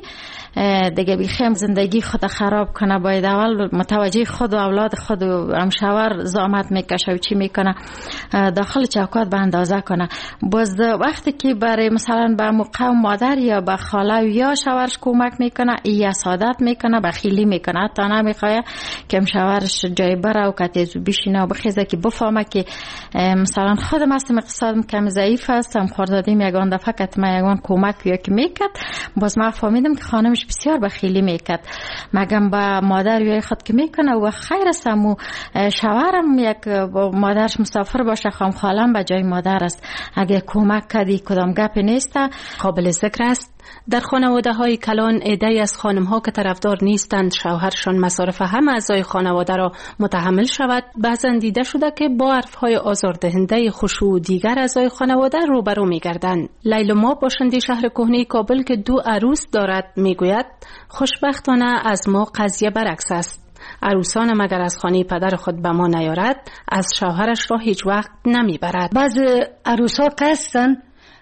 دیگه بیخیم زندگی خود خراب کنه، باید اول متوجه خود و اولاد خود و همشاور زحمت میکشه و چی میکنه داخل چوکات به اندازه کنه. باز وقتی که برای مثلا به مقام مادر یا به خاله یا شوهرش کمک میکنه، ای حسادت میکنه، بخیلی میکنه، حتی نمیخواه که شوهرش جای بره و کتیزو بشینه و بخیزه که بفهمه که مثلا خودم هستم اقتصادم کم ضعیف هستم، خوردادیم یگان دفعه که ما یگان کمک یا که میکرد. باز ما فهمیدم که خانمش بسیار بخیلی میکرد، مگم با مادر یا خود که میکنه و خیر است. و شوهرم یک مادرش مسافر باشه، خام خالم به جای مادر است، اگه کمک کردی کدام گپ نیست. قابل ذکر است در خانواده های کلان عده‌ای از خانم ها که طرفدار نیستند شوهرشان مصارف همه اعضای خانواده را متحمل شود، بعضا دیده شده که با حرف های آزاردهنده خشوع دیگر اعضای خانواده روبرو میگردند. لیلا باشنده شهر کهنه کابل که دو عروس دارد میگوید خوشبختانه از ما قضیه برعکس است. عروسان مگر از خانه پدر خود به ما نیارد، از شوهرش را هیچ وقت نمیبرد. بعض عروسا هستن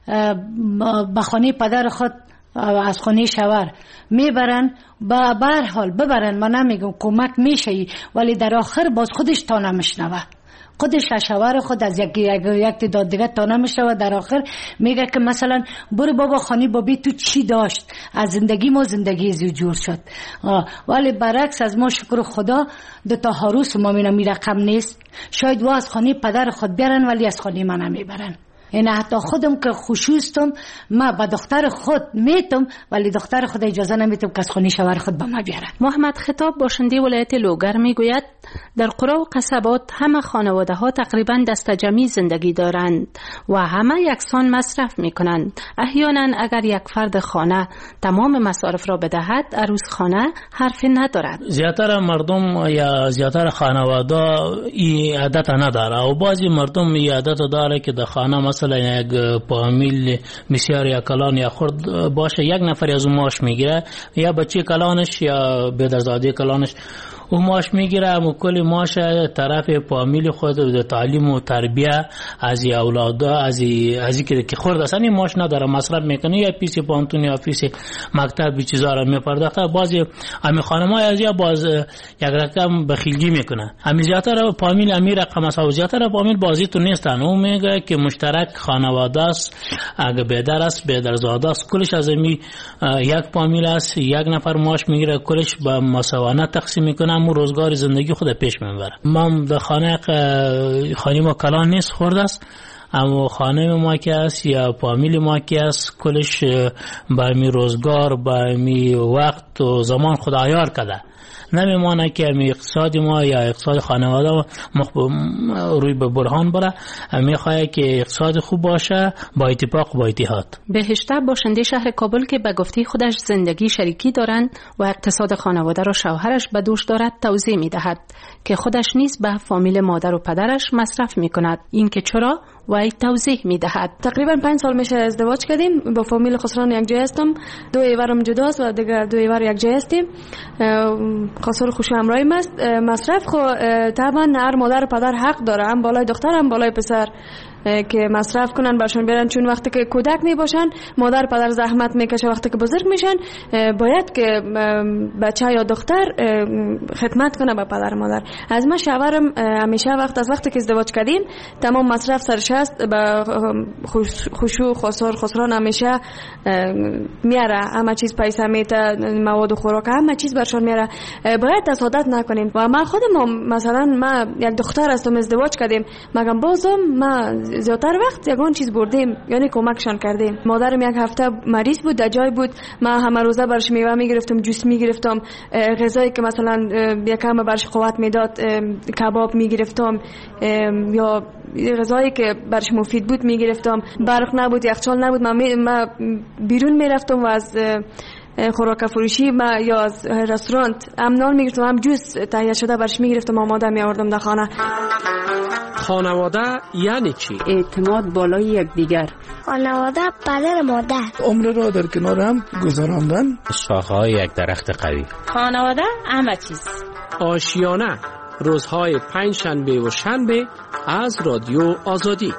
به خانه پدر خود از خانه شوهر میبرن، با بر حال ببرن، من نمیگم کمک میشه، ولی در آخر باز خودش تا نمیشنوه، خودش شوهر خود از یک یک تعداد دیگه تا نمیشنوه، در آخر میگه که مثلا برو بابا خانه بابی تو چی داشت، از زندگی ما زندگی زی جور شد. ولی برعکس از ما شکر خدا دو تا عروس ما مینا می رقم نیست، شاید وا از خانه پدر خود بیارن ولی از خانه من نمیبرن. این حتی خودم که خوشوستم ما با دختر خود میتم ولی دختر خود اجازه نمیتم که از خانه شوهر خود به ما بیاره. محمد خطاب باشنده ولایت لوگر میگوید در قرى و قصبات همه خانواده ها تقریبا دست جمعی زندگی دارند و همه یکسان مصرف میکنند. احیانا اگر یک فرد خانه تمام مصارف را بدهد عروس خانه حرفی ندارد. زیاتر مردم یا زیاتر خانواده این عادت نداره و بعضی مردم این عادت داره که در خانه مثلا یک فامیل بسیار یا کلان یا خرد باشه، یک نفر از اون معاش میگیره، یا بچه کلانش یا بدرزاده کلانش و معاش میگیره و کلی معاش طرف فامیل خود و تعلیم و تربیه از اولادا از از که خرد اصلا معاش نداره، مصرف میکنه، یا پیش پانتون یا پیش مکتب به چیزا را میپرداخته. بعضی امی خانم‌ها از یا باز یک رقم بخیلی میکنه، امی زیاتر فامیل امی رقم است و زیاتر فامیل بازی تو نیستن. اون میگه که مشترک خانواده است، اگه بدر است بدرزاده است، کلش از امی یک فامیل است، یک نفر معاش میگیره، کلش به مساوانه تقسیم میکنه، مو روزگار زندگی خود پیش میبره. ما در خانه خانه ما کلان نیست، خرد است، اما خانه ما که است یا فامیل ما که است کلش با می روزگار با می وقت و زمان خدایار کرده. نمیمانه که می اقتصاد ما یا اقتصاد خانواده مخب... روی به برهان بره، میخواه که اقتصاد خوب باشه با اتفاق و با اتحاد. بهشته باشنده شهر کابل که به گفته خودش زندگی شریکی دارند و اقتصاد خانواده را شوهرش به دوش دارد توضیح میدهد که خودش نیز به فامیل مادر و پدرش مصرف میکند. این که چرا و ای توضیح میدهد. تقریبا پنج سال میشه ازدواج کردیم، با فامیل خسران یک جای هستم، دو ایورم جداست و دیگه دو ایور یک جای هستیم. خسر خوشو همراهیم است. مصرف خو طبعا هر مادر و پدر حق داره، هم بالای دختر هم بالای پسر. که مصرف کنن برشان بیارن، چون وقتی که کودک می باشن مادر پدر زحمت میکشه، وقتی که بزرگ میشن باید که بچه یا دختر خدمت کنه به پدر مادر. از ما شوهرم همیشه وقت از وقتی که ازدواج کردیم تمام مصرف سرش است، به خشوع خسار خسران همیشه میاره، همه چیز پیسه میته، مواد و خوراک همه چیز برشان میاره. باید تصادف نکنیم. و ما خودم مثلا ما یک دختر هستم ازدواج کردیم، مگم بازم ما زیادتر وقت یگان چیز بردیم، یعنی کمکشان کردیم. مادرم یک هفته مریض بود، در جای بود، ما همه روزه برش میوه میگرفتم، جوس میگرفتم، غذایی که مثلا یکم برش قوت میداد کباب میگرفتم، یا غذایی که برش مفید بود میگرفتم. برق نبود، یخچال نبود، ما بیرون میرفتم و از خوراک فروشی ما یا از رستوران هم نان میگرفتم، هم جوس تهیه شده برش میگرفتم، آماده میآوردم در خانه. خانواده یعنی چی؟ اعتماد بالای یکدیگر. خانواده پدر مادر. عمر را در کنار هم گذراندن. شاخه‌های یک درخت قوی. خانواده همه چیز. آشیانه، روزهای پنج شنبه و شنبه از رادیو آزادی.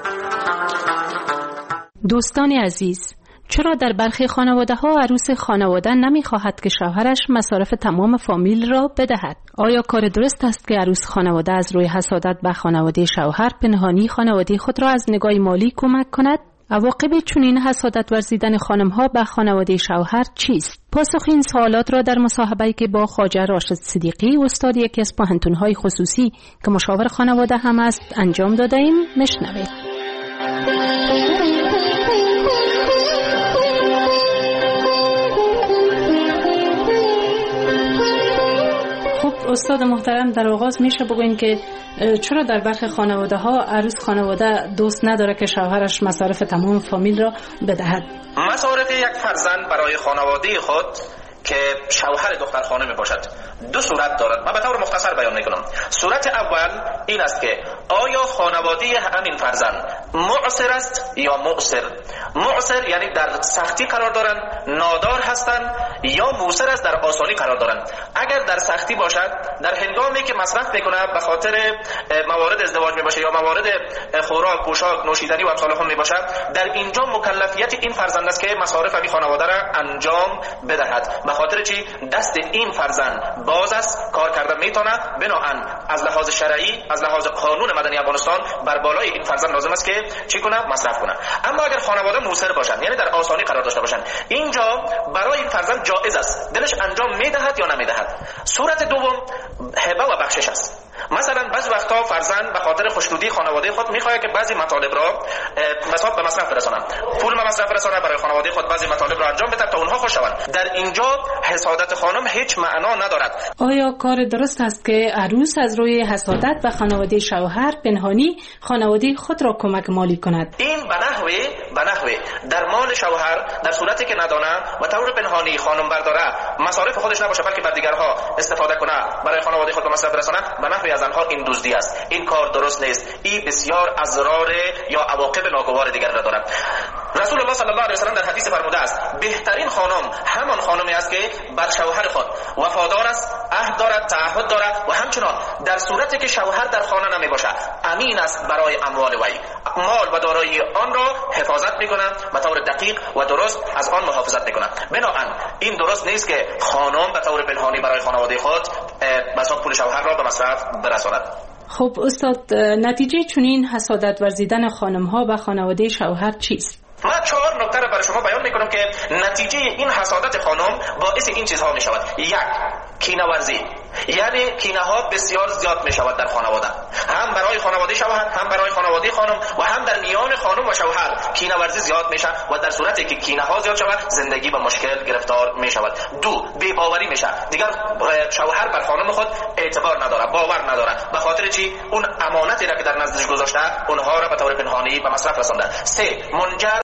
دوستان عزیز، چرا در برخی خانواده ها عروس خانواده نمی خواهد که شوهرش مصارف تمام فامیل را بدهد؟ آیا کار درست است که عروس خانواده از روی حسادت به خانواده شوهر پنهانی خانواده خود را از نگاه مالی کمک کند؟ عواقب چنین حسادت ورزیدن خانم ها به خانواده شوهر چیست؟ پاسخ این سوالات را در مصاحبه‌ای که با خواجه راشد صدیقی استاد یکی از پوهنتون‌های خصوصی که مشاور خانواده هم است انجام داده ایم. مشنوید. استاد محترم، در آغاز میشه بگوین که چرا در برخی خانواده ها عروس خانواده دوست نداره که شوهرش مصارف تمام فامیل را بدهد؟ مصارف یک فرزند برای خانواده خود که شوهر دختر خانه می باشد دو صورت دارد. من به طور مختصر بیان میکنم. صورت اول این است که آیا خانواده همین فرزند معسر است یا معسر؟ معسر یعنی در سختی قرار دارند، نادار هستند، یا موسر است در آسانی قرار دارند. اگر در سختی باشد، در هنگامی که مصرف میکنه به خاطر موارد ازدواج می باشه یا موارد خوراک، پوشاک، نوشیدنی و امثال هم می باشد، در اینجا مکلفیت این فرزند است که مصارف این خانواده را انجام بدهد. به خاطر چی؟ دست این فرزند باز است، کار کردن میتونه، بنابراین از لحاظ شرعی، از لحاظ قانون مدنی افغانستان بر بالای این فرزند لازم است که چی کنه؟ مصرف کنه. اما اگر خانواده موسر باشند، یعنی در آسانی قرار داشته باشند، اینجا برای این فرزند جایز است دلش انجام میدهد یا نمیدهد. صورت دوم هبه و بخشش است. مثلا بعضی وقتا فرزند به خاطر خوشنودی خانواده خود میخواد که بعضی مطالب را مثلا به مصرف برسانند، پول به مصرف برسانه، برای خانواده خود بعضی مطالب را انجام بده تا اونها خوش شوند. در اینجا حسادت خانم هیچ معنا ندارد. آیا کار درست است که عروس از روی حسادت به خانواده شوهر پنهانی خانواده خود را کمک مالی کند؟ این به نحوه به نحوه در مال شوهر در صورتی که ندانه و طور پنهانی خانم برداره، مصارف خودش نباشه بلکه بر دیگرها استفاده کنه، برای خانواده خود به مصرف برسانه، به نحوه از آنها این دزدی است. این کار درست نیست. این بسیار اضرار یا عواقب ناگوار دیگر را دارد. رسول الله صلی الله علیه و سلم در حدیث فرموده است بهترین خانم همان خانمی است که بر شوهر خود وفادار است، عهد دارد، تعهد دارد و همچنان در صورتی که شوهر در خانه نمی باشد امین است برای اموال وی، مال و دارایی آن را حفاظت میکنه، به طور دقیق و درست از آن محافظت میکنه. بنابراین این درست نیست که خانم به طور پنهانی برای خانواده خود بساط پول شوهر را به مصرف برساند. خب استاد، نتیجه چنین حسادت ورزیدن خانم ها به خانواده شوهر چیست؟ من چهار نکته را برای شما بیان میکنم که نتیجه این حسادت خانم باعث این چیزها می شود. یک، کینه ورزی، یعنی کینه ها بسیار زیاد می شود در خانواده، هم برای خانواده شوهر، هم برای خانواده خانم و هم در میان خانم و شوهر کینه ورزی زیاد می شود و در صورتی که کینه ها زیاد شود زندگی به مشکل گرفتار می شود. دو، بی باوری می شود. دیگر شوهر بر خانم خود اعتبار نداره، باور نداره. به خاطر چی؟ اون امانتی را که در نزدش گذاشته اونها را به طور پنهانی به مصرف رسانده. سه، منجر